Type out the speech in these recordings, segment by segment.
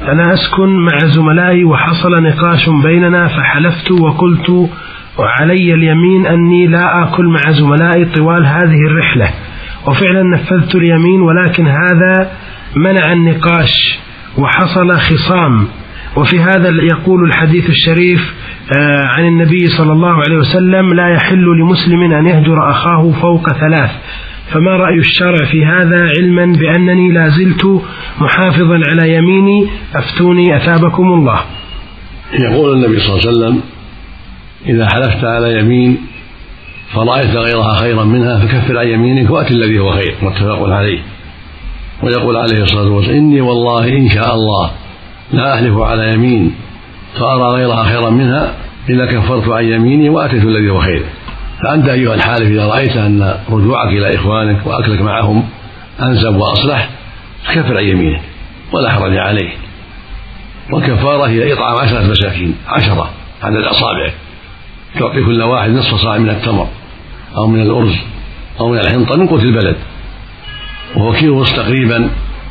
أنا أسكن مع زملائي وحصل نقاش بيننا فحلفت وقلت وعلي اليمين أني لا آكل مع زملائي طوال هذه الرحلة، وفعلا نفذت اليمين، ولكن هذا منع النقاش وحصل خصام. وفي هذا يقول الحديث الشريف عن النبي صلى الله عليه وسلم: لا يحل لمسلم أن يهجر أخاه فوق 3. فما رأي الشرع في هذا، علما بأنني لا زلت محافظا على يميني؟ أفتوني أثابكم الله. يقول النبي صلى الله عليه وسلم: إذا حلفت على يمين فرأيت غيرها خيرا منها فكفر عن يمينك وأت الذي هو خير، متفق عليه. ويقول عليه الصلاة والسلام: إني والله إن شاء الله لا أحلف على يمين فأرى غيرها خيرا منها إذا كفرت عن يميني وأتيت الذي هو خير. فأنت أيها الحالف إذا رأيت أن رجوعك إلى إخوانك وأكلك معهم أنسب وأصلح فكفر عن يمينك ولا حرج عليه. والكفارة هي إطعام 10 مساكين، 10 عدد أصابعك، تعطي كل واحد نصف صاع من التمر أو من الأرز أو من الحنطة من قوت البلد، وهو كيلو تقريبا،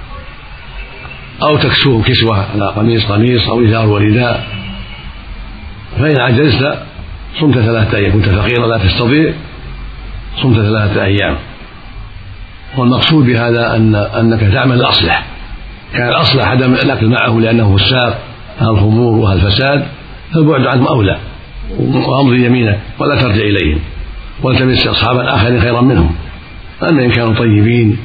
أو تكسوه كسوة على قميص أو إزار ورداء. فإن عجزت صمت 3 أيام، كنت فقيرا لا تستطيع صمت 3 أيام. والمقصود بهذا أنك تعمل الأصلح. كان الأصلح عدم الأكل معه لأنه فساق الخمور والفساد، فالبعد عنهم أولى، وأمضي يمينك ولا ترجع إليهم والتمس أصحابا آخرين خيرا منهم. أما إن كانوا طيبين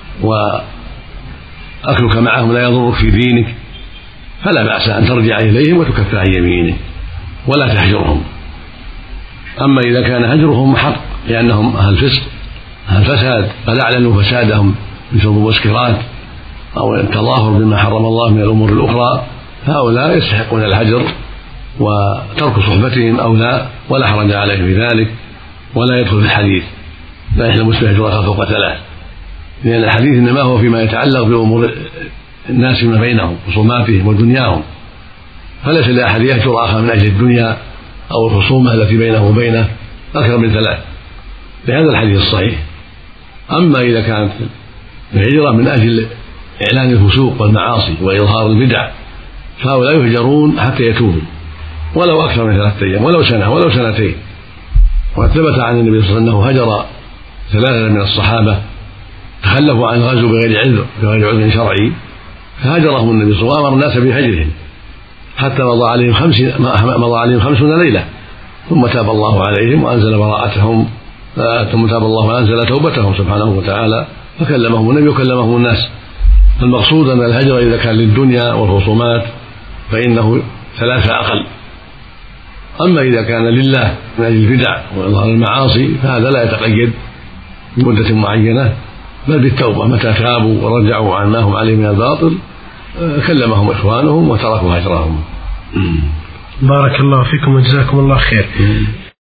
وأكلك معهم لا يضرك في دينك فلا بأس أن ترجع إليهم وتكفر عن يمينك ولا تهجرهم. أما إذا كان هجرهم حق لأنهم أهل فسق أهل فساد قد أعلنوا فسادهم بشرب المسكرات أو التظاهر بما حرم الله من الأمور الأخرى، فهؤلاء يستحقون الهجر وترك صحبتهم أولى ولا حرج عليه في ذلك، ولا يدخل في الحديث لا يحل المسلم هجرة فوق 3، لأن الحديث إنما هو فيما يتعلق بأمور الناس ما بينهم خصوماتهم ودنياهم، فليس لأحد يهجر أخاه من أجل الدنيا أو الخصومة التي بينه وبينه أكثر من 3 لهذا الحديث الصحيح. أما إذا كانت الهجرة من أجل إعلان الفسوق والمعاصي وإظهار البدع فهؤلاء يهجرون حتى يتوبوا ولو أكثر من 3 أيام ولو سنة ولو 2 سنين. وقد ثبت عن النبي صلى الله عليه وسلم أنه هجر 3 من الصحابة تخلفوا عن الغزو بغير عذر شرعي، فهجرهم النبي صلى الله عليه وسلم وأمر الناس بهجرهم حتى مضى عليهم 50 ليلة، ثم تاب الله عليهم وأنزل براءتهم، ثم تاب الله وأنزل توبتهم سبحانه وتعالى فكلمهم النبي وكلمهم الناس. المقصود أن الهجر إذا كان للدنيا والخصومات فإنه 3 أقل. أما إذا كان لله من أجل البدع وإظهار المعاصي فهذا لا يتقيد بمدة معينة، بل بالتوبة متى تابوا ورجعوا عن ما هم عليه من الباطل كلمهم إخوانهم وتركوا هجرهم. بارك الله فيكم وجزاكم الله خير.